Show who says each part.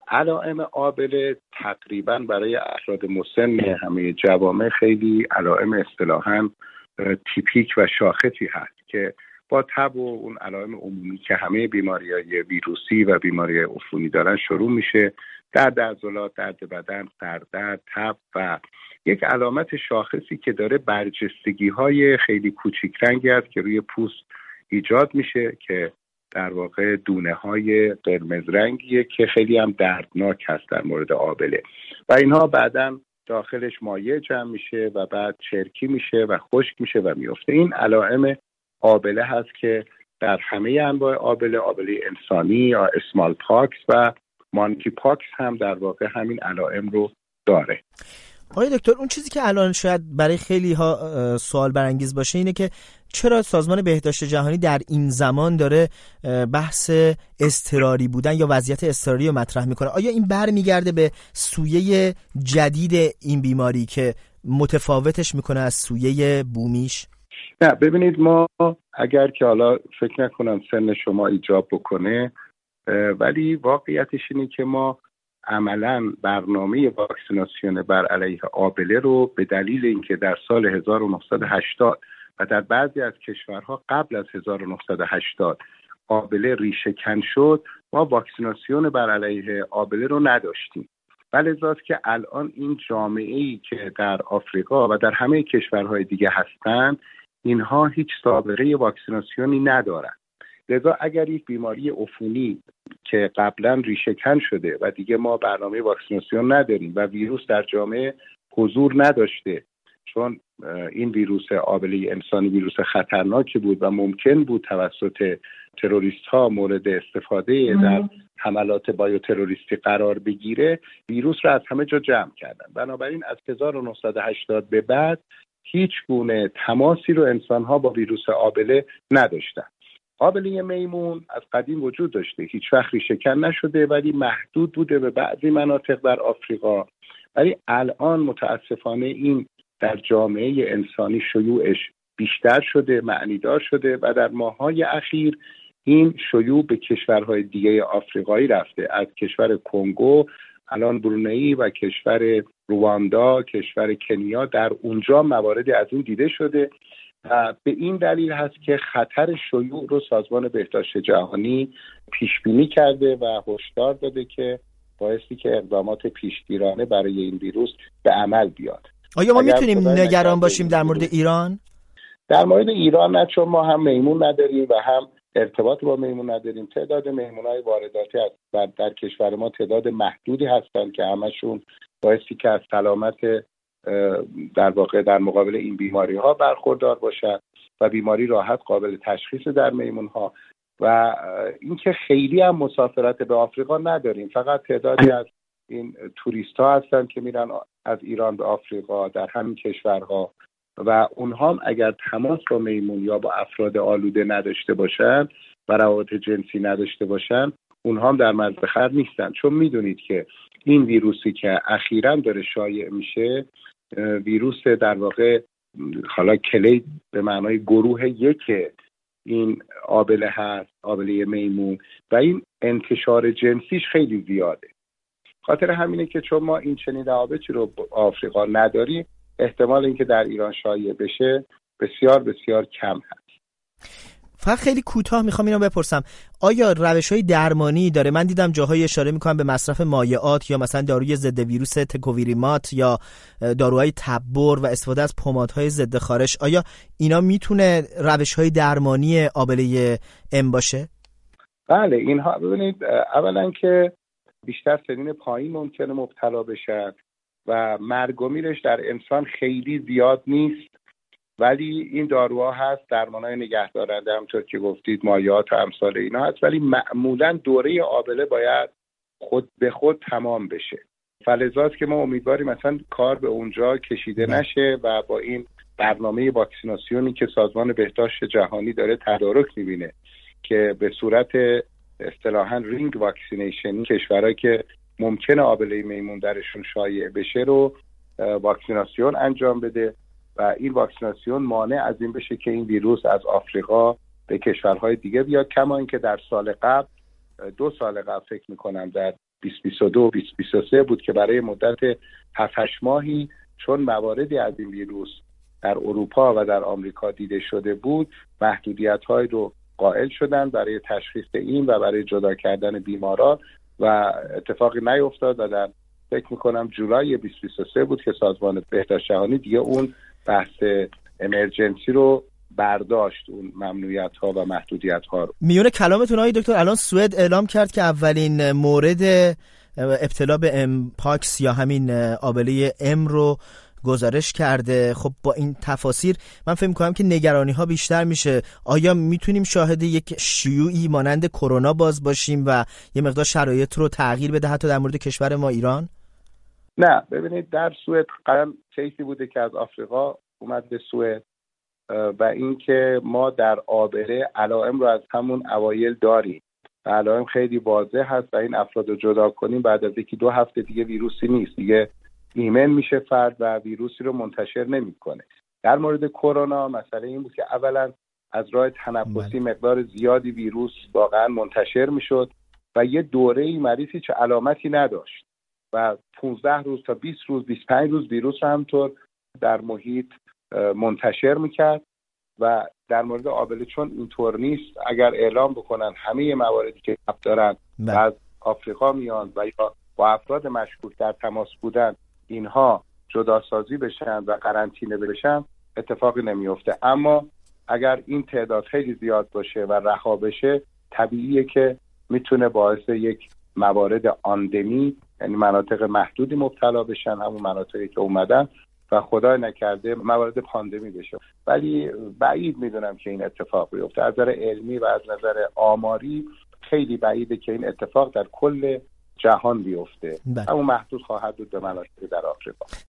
Speaker 1: علائم آبله تقریبا برای افراد مسن همه جوامع خیلی علائم اصطلاحاً تیپیک و شاخصی هست که با تب و اون علائم عمومی که همه بیماری‌های ویروسی و بیماری عفونی دارن شروع میشه. درد عضلات، درد بدن، سردرد، تب و یک علامت شاخصی که داره برجستگی‌های خیلی کوچیک رنگی است که روی پوست ایجاد میشه که در واقع دونه‌های قرمز رنگیه که خیلی هم دردناک هست در مورد آبله و اینها بعداً داخلش مایع جمع میشه و بعد چرکی میشه و خشک میشه و میفته. این علائم آبله هست که در همه انواع آبله انسانی یا اسمال پاکس و مانکی پاکس هم در واقع همین علائم رو داره.
Speaker 2: آقای دکتر، اون چیزی که الان شاید برای خیلی ها سوال برانگیز باشه اینه که چرا سازمان بهداشت جهانی در این زمان داره بحث اضطراری بودن یا وضعیت اضطراری رو مطرح میکنه؟ آیا این برمیگرده به سویه جدید این بیماری که متفاوتش میکنه از سویه بومیش؟
Speaker 1: نه، ببینید، ما اگر که حالا فکر نکنم سن شما ایجاب بکنه، ولی واقعیتش اینه که ما عملاً برنامه واکسیناسیون بر علیه آبله رو به دلیل اینکه در سال 1980 و در بعضی از کشورها قبل از 1980 آبله ریشه‌کن شد، ما واکسیناسیون بر علیه آبله رو نداشتیم. ولذاست که الان این جامعه‌ای که در آفریقا و در همه کشورهای دیگه هستن، اینها هیچ سابقه واکسیناسیونی ندارن. لذا اگر یک بیماری عفونی که قبلا ریشه‌کن شده و دیگه ما برنامه واکسیناسیون نداریم و ویروس در جامعه حضور نداشته، چون این ویروس آبله انسانی ویروس خطرناکی بود و ممکن بود توسط تروریست ها مورد استفاده در حملات بایوتروریستی قرار بگیره، ویروس را از همه جا جمع کردن. بنابراین از 1980 به بعد هیچ گونه تماسی رو انسان ها با ویروس آبله نداشتن. آبله میمون از قدیم وجود داشته، هیچ وقت ریشه‌کن نشده، ولی محدود بوده به بعضی مناطق در آفریقا. ولی الان متاسفانه این در جامعه انسانی شیوعش بیشتر شده، معنیدار شده و در ماه‌های اخیر این شیوع به کشورهای دیگه آفریقایی رفته. از کشور کنگو، الان برونئی و کشور رواندا، کشور کنیا، در اونجا مواردی از این دیده شده و به این دلیل هست که خطر شیوع رو سازمان بهداشت جهانی پیش بینی کرده و هشدار داده که بایستی که اقدامات پیشگیرانه برای این ویروس به عمل بیاد.
Speaker 2: آیا ما میتونیم نگران باشیم در مورد ایران؟
Speaker 1: در مورد ایران نه، چون ما هم میمون نداریم و هم ارتباط با میمون نداریم. تعداد میمونای وارداتی در کشور ما تعداد محدودی هستند که همشون بایستی که از سلامت در واقع در مقابل این بیماری ها برخوردار باشد و بیماری راحت قابل تشخیص در میمون ها و اینکه خیلی هم مسافرت به آفریقا نداریم. فقط تعدادی از این توریست ها هستن که میرن از ایران به آفریقا در همین کشورها و اونها هم اگر تماس با میمون یا با افراد آلوده نداشته باشن و روابط جنسی نداشته باشن، اونها هم در مرز خطر نیستن. چون میدونید که این ویروسی که اخیراً داره شایع میشه، ویروس در واقع حالا کلید به معنای گروه یک این آبله هست، آبله میمون، و این انتشار جنسیش خیلی زیاده. خاطر همینه که چون ما این چنین روابطی رو آفریقا نداریم، احتمال اینکه در ایران شایع بشه بسیار بسیار کم هست.
Speaker 2: فقط خیلی کوتاه میخوام اینو بپرسم، آیا روش‌های درمانی داره؟ من دیدم جاهای اشاره میکنن به مصرف مایعات یا مثلا داروی ضد ویروس تکوویریمات یا داروهای تبر و استفاده از پمادهای ضد خارش. آیا اینا میتونه روش‌های درمانی آبله ام باشه؟
Speaker 1: بله، اینها ببینید، اولا که بیشتر سنین پایین ممکنه مبتلا بشن و مرگ و میرش در انسان خیلی زیاد نیست، ولی این داروها هست، درمانهای نگهدارنده همونطور که گفتید، مایعات و امثال اینا هست، ولی معمولا دوره آبله باید خود به خود تمام بشه. فلذاست که ما امیدواریم مثلا کار به اونجا کشیده نشه و با این برنامه واکسیناسیونی که سازمان بهداشت جهانی داره تدارک میبینه که به صورت اصطلاحاً رینگ واکسینیشن کشورهایی که ممکنه آبله میمون درشون شایع بشه رو واکسیناسیون انجام بده و این واکسیناسیون مانع از این بشه که این ویروس از آفریقا به کشورهای دیگه بیاد. کما اینکه در سال قبل 2 سال قبل فکر میکنم در 2022 و 2023 بود که برای مدت 7-8 ماهی چون مواردی از این ویروس در اروپا و در آمریکا دیده شده بود، محدودیت‌های رو قائل شدن برای تشخیص این و برای جدا کردن بیماران و اتفاقی نیفتاد و در فکر میکنم جولای 2023 بود که سازمان بهداشت جهانی دیگه اون بحث امرجنسی رو برداشت، اون ممنوعیت‌ها و محدودیت‌ها رو.
Speaker 2: میون کلامتون آقای دکتر الان سوئد اعلام کرد که اولین مورد ابتلا به امپاکس یا همین آبله ام رو گزارش کرده. خب با این تفاسیر من فکر می‌کنم که نگرانی‌ها بیشتر میشه. آیا میتونیم شاهد یک شیوعی مانند کرونا باز باشیم و یه مقدار شرایط رو تغییر بده حتی در مورد کشور ما ایران؟
Speaker 1: نه، ببینید در سوئد قرن کیسی بوده که از آفریقا اومد به سوئد و اینکه ما در آبله علائم رو از همون اوایل داریم و علائم خیلی واضح هست و این افراد رو جدا کنیم بعد از 1-2 هفته دیگه ویروسی نیست، دیگه ایمن میشه فرد و ویروسی رو منتشر نمیکنه. در مورد کرونا مسئله این بود که اولا از راه تنفسی مقدار زیادی ویروس واقعا منتشر میشد و یه دوره‌ای مریضی چه علامتی نداشت و 15 روز تا 20 روز 25 روز ویروس رو همطور در محیط منتشر میکرد و در مورد آبله چون اینطور نیست، اگر اعلام بکنن همه مواردی که دارن از آفریقا میان و یا با افراد مشکوک در تماس بودن اینها جداسازی بشن و قرنطینه بشن اتفاقی نمیفته. اما اگر این تعداد خیلی زیاد باشه و رها بشه طبیعیه که میتونه باعث یک موارد آندمی، یعنی مناطق محدودی مبتلا بشن، همون مناطقی که اومدن و خدای نکرده موارد پاندمی بشه. ولی بعید میدونم که این اتفاق بیفته. از نظر علمی و از نظر آماری خیلی بعیده که این اتفاق در کل جهان بیفته. همون محدود خواهد بود به مناطق در آفریقا.